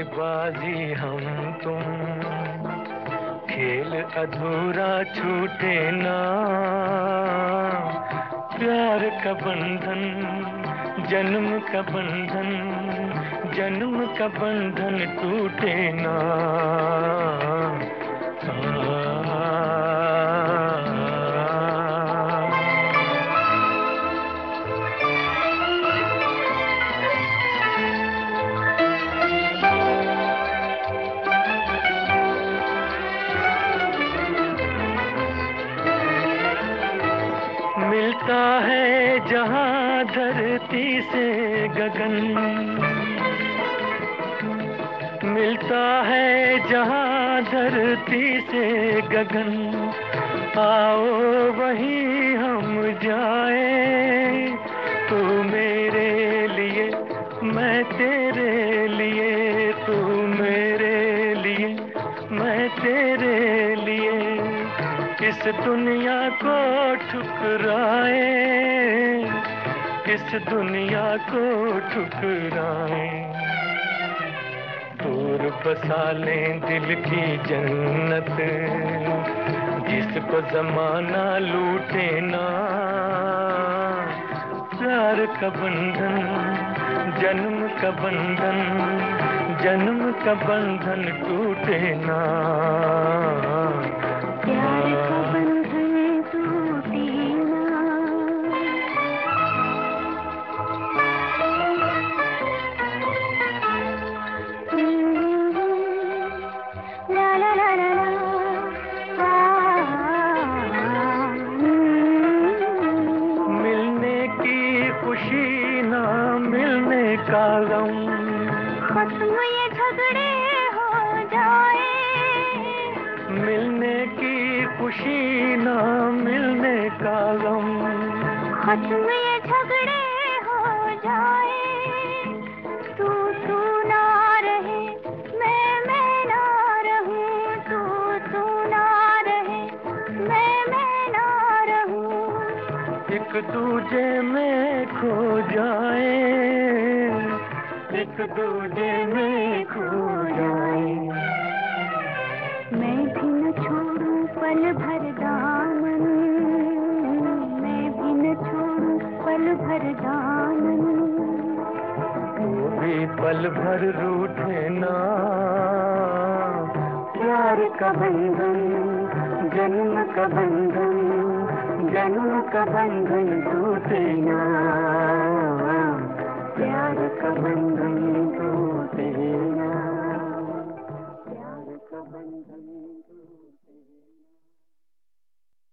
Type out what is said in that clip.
बाजी हम तुम, खेल अधूरा छूटे ना। प्यार का बंधन, जन्म का बंधन, जन्म का बंधन टूटे ना। मिलता है जहां धरती से गगन, मिलता है जहां धरती से गगन। आओ वहीं हम जाए, तू मेरे लिए मैं तेरे लिए, तू मेरे लिए मैं तेरे लिए। इस दुनिया को ठुकराए, इस दुनिया को ठुकराए। दूर बसा लें दिल की जन्नत, जिसको जमाना लूटे ना। प्यार का बंधन, जन्म का बंधन, जन्म का बंधन टूटे ना। प्यार का बंधन टूटे ना। ला ला ला ला ला। मिलने की खुशी ना मिलने का गम, खत्म ये झगड़े हो जाए। मिलने की खुशी ना मिलने का गम, खत्म ये झगड़े हो जाए। तू ना रहे, मैं ना रहूं। तू ना रहे, मैं ना रहूं। एक दूजे में खो जाए, एक दूजे में खो जाए। मैं भी न छोड़ूं पल भर दामन, मैं भी न छोड़ूं पल भर दामन। वो भी पल भर रूठे ना। प्यार का बंधन, जन्म का बंधन, जन्म का बंधन टूटे ना। प्यार का बंधन।